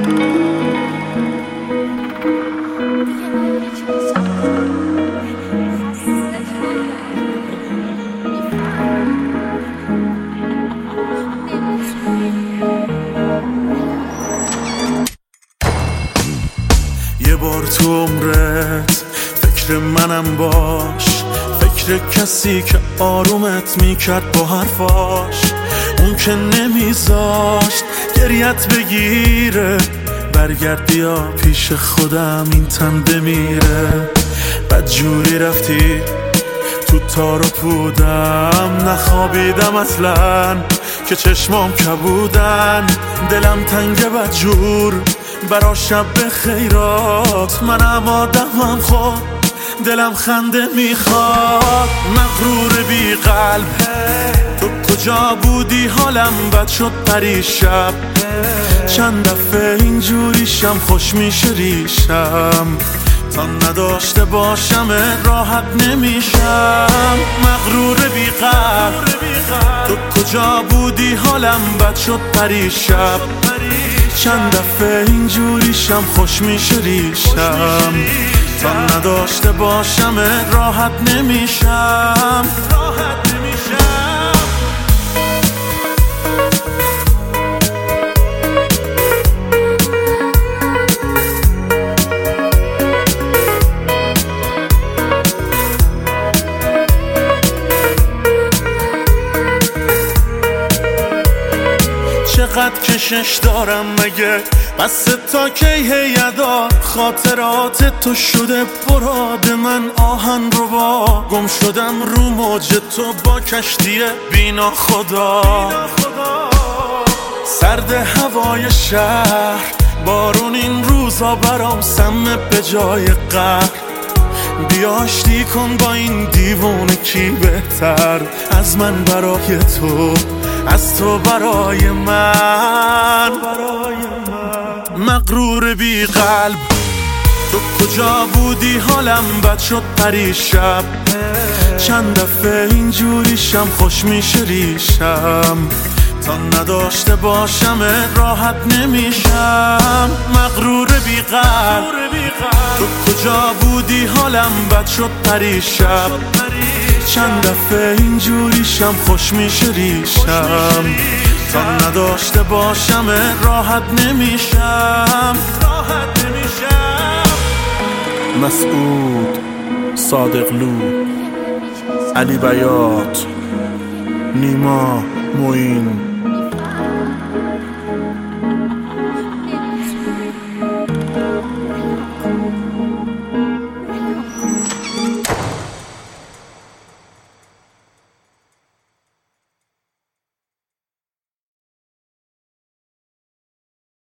یه بار تو عمرت فکر منم باش، فکر کسی که آرومت میکرد با حرفاش، اون که نمیذاشت گریت بگیره. برگرد بیا پیش خودم این تن بمیره. بدجوری رفتی تو تار و پودم، نخوابیدم اصلا که چشمام کبودن. دلم تنگ بدجور برا شب خیرات، منم آدمم خود دلم خنده میخواد. مغرور بی قلب تو کجا بودی؟ حالم بد شد پریشب، چند دفعه اینجوریشم خوش میشه ریشم. تا نداشته باشم راحت نمیشم. مغرور بی قلب تو کجا بودی؟ حالم بد شد پریشب، چند دفعه اینجوریشم خوش میشه ریشم. تا نداشته باشم راحت نمیشم. چقدر کشش دارم مگه؟ بس تا کی هیدا خاطرات تو شده براد من آهن رو با. گم شدم رو موج تو با کشتی بینا خدا. سرد هوای شهر، بارون این روزا برام سمه به جای قهر. بیا آشتی کن با این دیوونه، کی بهتر از من برای تو، از تو برای من. مغرور بی قلب تو کجا بودی؟ حالم بد شد پریشب، چند دفعه اینجوریشم خوش میشه ریشم. تا نداشته باشم راحت نمیشم. مغرور بی قلب تو کجا بودی؟ حالم بد شد پریشب، چند دفعه اینجوریشم خوش میشه ریشم. تا نداشته باشم راحت نمیشم. مسعود، صادقلو، علی بیات، نیما، معین.